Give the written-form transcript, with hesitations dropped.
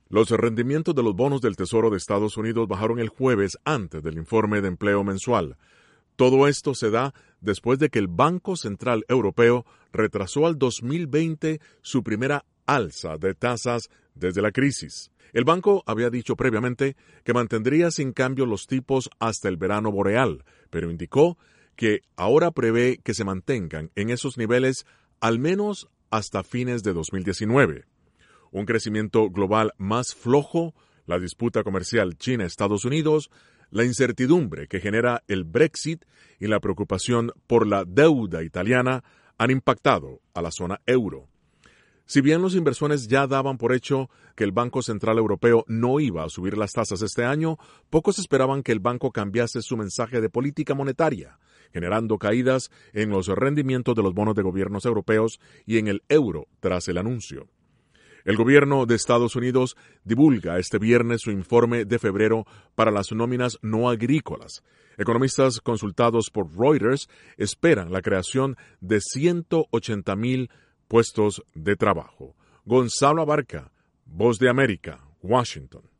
Los rendimientos de los bonos del Tesoro de Estados Unidos bajaron el jueves antes del informe de empleo mensual. Todo esto se da después de que el Banco Central Europeo retrasó al 2020 su primera alza de tasas desde la crisis. El banco había dicho previamente que mantendría sin cambio los tipos hasta el verano boreal, pero indicó que ahora prevé que se mantengan en esos niveles al menos hasta fines de 2019. Un crecimiento global más flojo, la disputa comercial China-Estados Unidos, la incertidumbre que genera el Brexit y la preocupación por la deuda italiana han impactado a la zona euro. Si bien los inversores ya daban por hecho que el Banco Central Europeo no iba a subir las tasas este año, pocos esperaban que el banco cambiase su mensaje de política monetaria, generando caídas en los rendimientos de los bonos de gobiernos europeos y en el euro tras el anuncio. El gobierno de Estados Unidos divulga este viernes su informe de febrero para las nóminas no agrícolas. Economistas consultados por Reuters esperan la creación de 180,000 puestos de trabajo. Gonzalo Abarca, Voz de América, Washington.